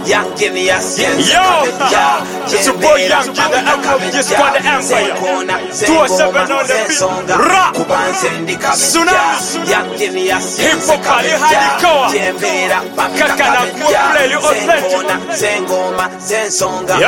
Young Guinea, it's your boy Young Guinea, the emperor, just for the empire. 207 on the beat. Rap. Tsunami. Young Guinea, hip hop, hardcore. Kakana, play you authentic.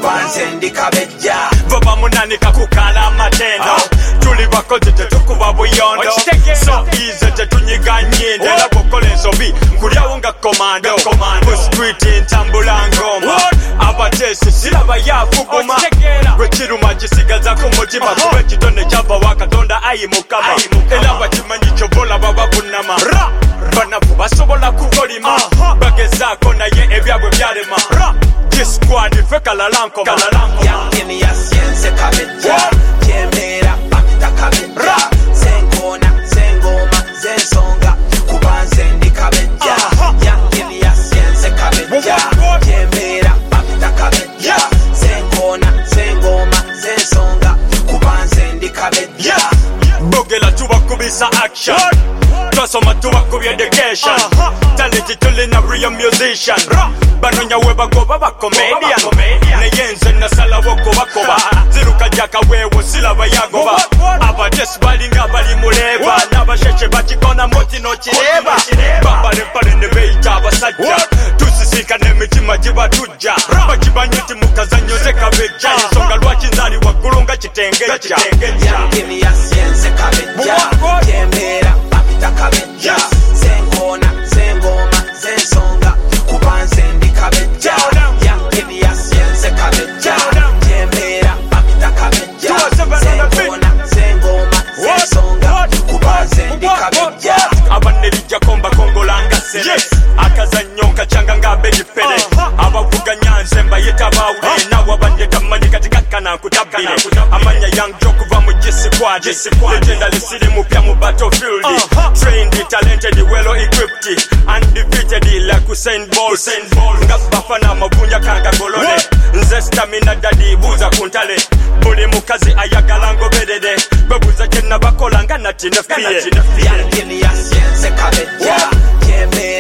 Yo. Baba munani kakukala matendo. Tuli bakozi tetukuba buyondo. So easy tetunyiga nyindo. Labokole nsobi nkulyawo nga komando. Ku street ntambula ngoma. Abatesi silaba yafuguma. Gwe kiruma kisigaza ku mutima. Kuba ekitone kyava wa Katonda ayi mukama. Era bakimanyi kyobola baba bunama. Banafu basobola kukolima. Bagezaako naye ebyabwe byalema. This squad ifekala lanko. Young Guinea, siense kabeja. Jemera bakita kabeja. Senkona, sengoma, zensonga. Kubanze ndi kabeja. Young Guinea, siense kabeja. Jemera bakita kabeja. Senkona, sengoma, zensonga. Kubanze ndi kabeja. Bogela tubakubisa action. Twasoma tubakubya education. Talent tulina real musician. Banonya webagoba bakomedian. Neyenze nasala wokubakoba. Ziruka jaka wewo silaba yagoba. Abajes balinga bali muleba. Nabasheshe bakikona moti no kireba. Bambale mpale ne beita abasajja. Tusisika n'emitima gibatujja. Bakibanyuti mukazanyoze kabeja. Ensonga lwaki nzali waggulunga kitengeja. Young Guinea, siense kabeja. Jemera bakita kabeja. Senkona, sengoma, zensonga. Kubanze ndi kabeja. Young Guinea, siense kabeja. Jemera bakita kabeja. Senkona, sengoma, zensonga. Kubanze ndi kabeja. Abanelijja komba kongolanga sere. Akazannyo nkacanga nga bejipere. Abavuga nyanze mbayita bawule. Nawe abandeta mmanyi kati kakkana nkutabbire. Amanya Young Joe kuva mu G-Squad. Legendary siri mupya mu battlefield. Trained, talented, well equipped. Undefeated like Usain Bolt. Nga bafana amavunya kanga golole. Nze stamina daddy buuza ku ntale. Buli mukazi ayagala ngoberere. Bebuuza kye nabakola nga nati ne fiye. Young Guinea, siense kabeja. Jemera